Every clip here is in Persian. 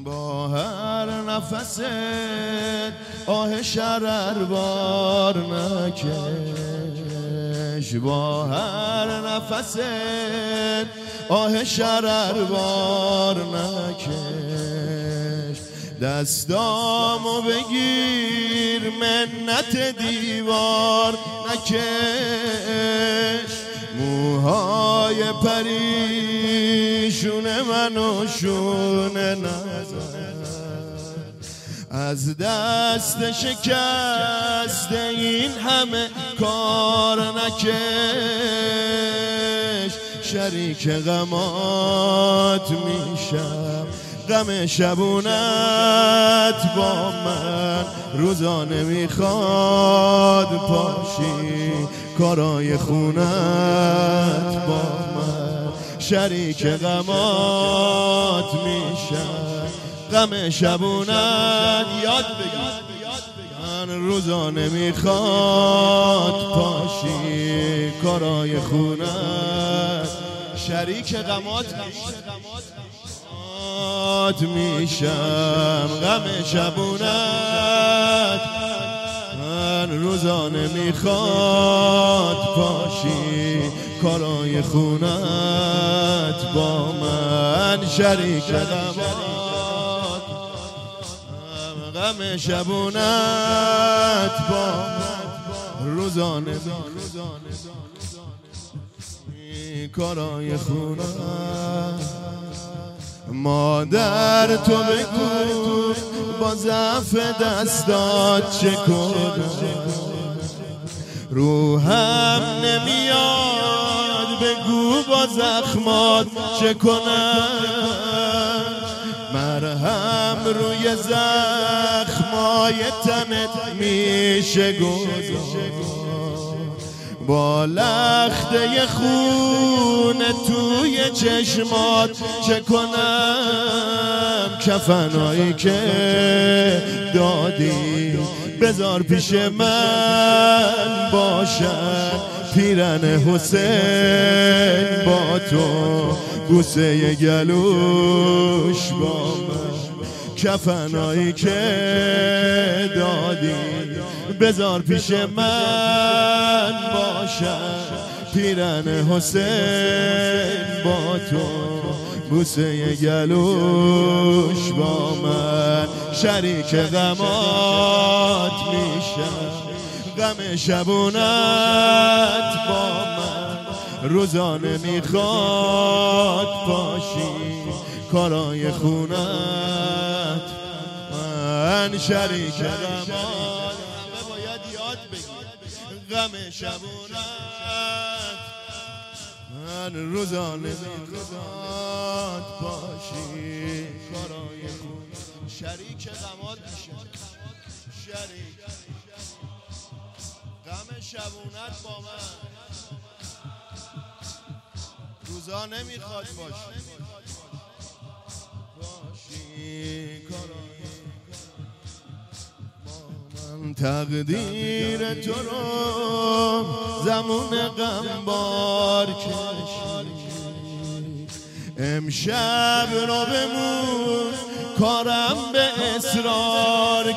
با هر نفست آه شرربار نکش، با هر نفست آه شرربار نکش. دستامو بگیر منت دیوار نکش، موهای پریشون منو شونه نزن. از دست شکست این همه کار نکش، شریک غمات میشم غم شبونت با من، روزانه میخواد پاشی کارای خونت با من، شریک غمات میشم غم شبونت. یاد بگیر من روزانه میخواد پاشی کارای خونت، شریک غمات میشم غم شبونت. من روزانه میخواد پاشی کارای خونت با من، شریک غمات غم شبونت با من، روزانه کارای خونت. مادر تو بگو با ضعف دستات چه کنم، روحم نمیاد بگو با زخمات چه کنم، مرهم روی زخمای تنت میشه گذاشت، با لخته خون توی چشمات چه کنم، کفنایی که دادی بذار پیش من باشن، پیرن حسین با تو بوسه گلوش با من، کفنایی که دادی بذار پیش من باشن، پیرن حسین با تو بوسه گلوش با من، شریک غمات میشم غم شبونت با من، روزانه میخواد پاشی کارای خونت من، شریک غمات. همه باید یاد بگیر غم شبونت من، روزانه میخواد پاشی کارای خونت، شریک غمات میشه، شریک غم شبونت با من، روزانه میخواد باشی کارای با من. تقدیر تو رو زمون غم بار کشید، امشب رو بمون کارم به اصرار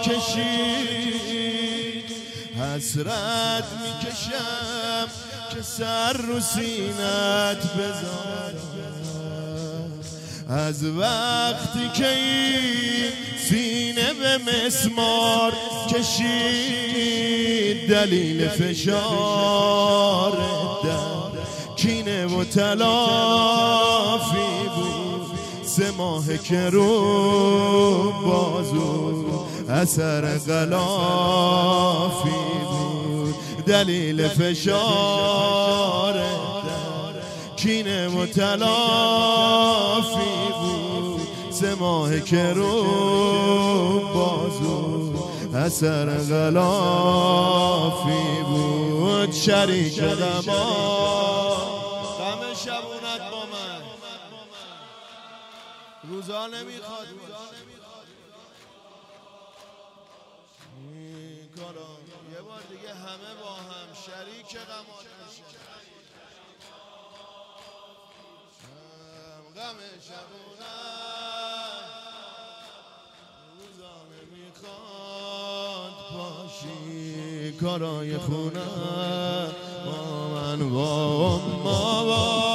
کشید، حسرت میکشم که سر رو سینت بذارم، از وقتی که این سینه به مسمار کشید، دلیل فشار در کینه و تلافی بود، 3 ماه که رو بازو اثر غلافی بود، دلیل فشار در کینه و تلافی بود، 3 ماه که رو بازو اثر غلافی بود، شریک غمات غم شبونت با من، روزانه میخواد یه بار دیگه همه با هم شریک غمات غم شبونت میخواد پاشی کارای خونه با من با